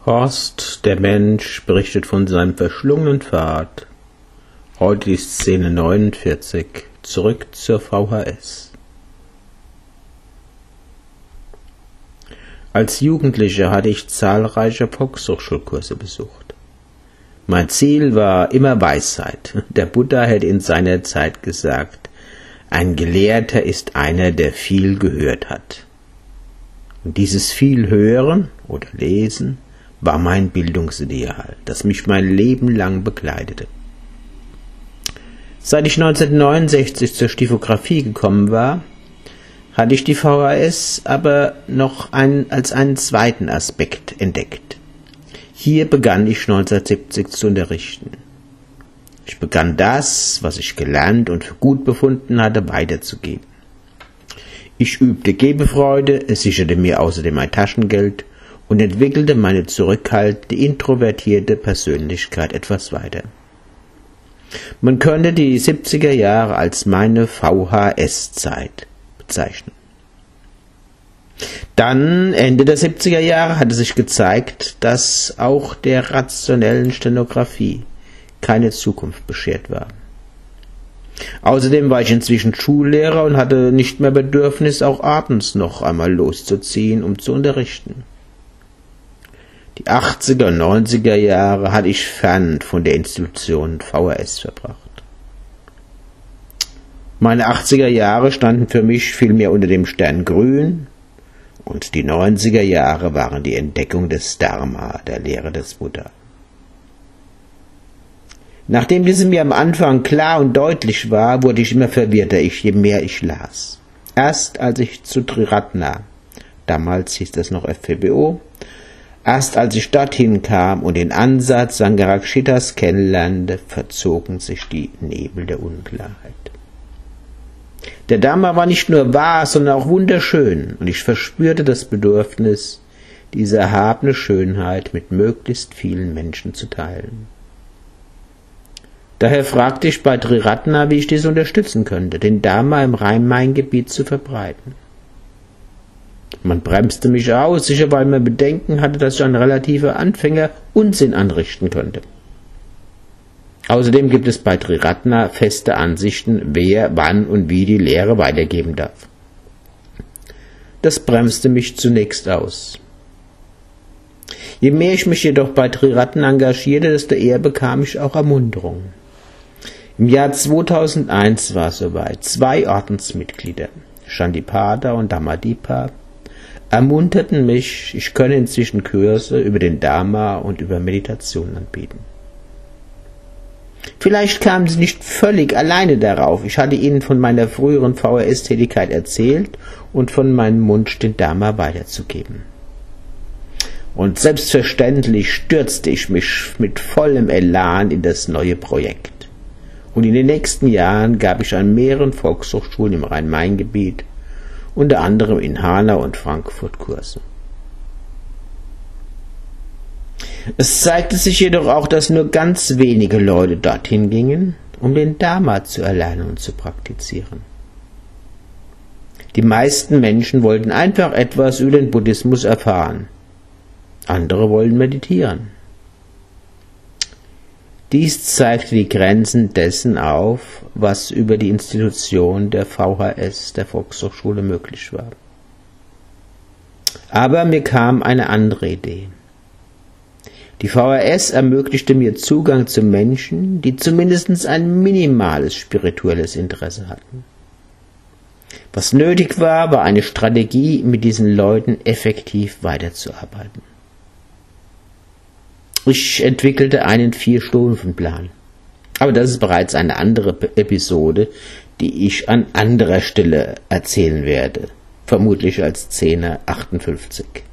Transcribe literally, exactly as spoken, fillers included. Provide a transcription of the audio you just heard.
Horst, der Mensch, berichtet von seinem verschlungenen Pfad. Heute die Szene neunundvierzig. Zurück zur V H S. Als Jugendlicher hatte ich zahlreiche Volkshochschulkurse besucht. Mein Ziel war immer Weisheit. Der Buddha hätte in seiner Zeit gesagt, ein Gelehrter ist einer, der viel gehört hat. Und dieses viel Hören oder Lesen war mein Bildungsideal, das mich mein Leben lang begleitete. Seit ich neunzehnhundertneunundsechzig zur Stiefografie gekommen war, hatte ich die V H S aber noch einen, als einen zweiten Aspekt entdeckt. Hier begann ich neunzehnhundertsiebzig zu unterrichten. Ich begann das, was ich gelernt und für gut befunden hatte, weiterzugeben. Ich übte Gebefreude, sicherte mir außerdem mein Taschengeld und entwickelte meine zurückhaltende, introvertierte Persönlichkeit etwas weiter. Man könnte die siebziger Jahre als meine V H S-Zeit bezeichnen. Dann, Ende der siebziger Jahre, hatte sich gezeigt, dass auch der rationellen Stenografie keine Zukunft beschert war. Außerdem war ich inzwischen Schullehrer und hatte nicht mehr Bedürfnis, auch abends noch einmal loszuziehen, um zu unterrichten. Die achtziger und neunziger Jahre hatte ich fern von der Institution V H S verbracht. Meine achtziger Jahre standen für mich vielmehr unter dem Stern Grün und die neunziger Jahre waren die Entdeckung des Dharma, der Lehre des Buddha. Nachdem diese mir am Anfang klar und deutlich war, wurde ich immer verwirrter, je mehr ich las. Erst als ich zu Triratna, damals hieß das noch F P B O, erst als ich dorthin kam und den Ansatz Sangharakshita's kennenlernte, verzogen sich die Nebel der Unklarheit. Der Dharma war nicht nur wahr, sondern auch wunderschön, und ich verspürte das Bedürfnis, diese erhabene Schönheit mit möglichst vielen Menschen zu teilen. Daher fragte ich bei Triratna, wie ich dies unterstützen könnte, den Dharma im Rhein-Main-Gebiet zu verbreiten. Man bremste mich aus, sicher weil man Bedenken hatte, dass ich ein relativer Anfänger Unsinn anrichten könnte. Außerdem gibt es bei Triratna feste Ansichten, wer, wann und wie die Lehre weitergeben darf. Das bremste mich zunächst aus. Je mehr ich mich jedoch bei Triratna engagierte, desto eher bekam ich auch Ermunterung. Im Jahr zweitausendeins war es soweit. Zwei Ordensmitglieder, Shantipada und Dhammadipa, ermunterten mich, ich könne inzwischen Kurse über den Dharma und über Meditation anbieten. Vielleicht kamen sie nicht völlig alleine darauf. Ich hatte ihnen von meiner früheren V H S-Tätigkeit erzählt und von meinem Wunsch, den Dharma weiterzugeben. Und selbstverständlich stürzte ich mich mit vollem Elan in das neue Projekt. Und in den nächsten Jahren gab ich an mehreren Volkshochschulen im Rhein-Main-Gebiet, unter anderem in Hanau und Frankfurt, Kurse. Es zeigte sich jedoch auch, dass nur ganz wenige Leute dorthin gingen, um den Dharma zu erlernen und zu praktizieren. Die meisten Menschen wollten einfach etwas über den Buddhismus erfahren. Andere wollten meditieren. Dies zeigte die Grenzen dessen auf, was über die Institution der V H S, der Volkshochschule, möglich war. Aber mir kam eine andere Idee. Die V H S ermöglichte mir Zugang zu Menschen, die zumindest ein minimales spirituelles Interesse hatten. Was nötig war, war eine Strategie, mit diesen Leuten effektiv weiterzuarbeiten. Ich entwickelte einen Vier-Stufen-Plan. Aber das ist bereits eine andere Episode, die ich an anderer Stelle erzählen werde. Vermutlich als Szene achtundfünfzig.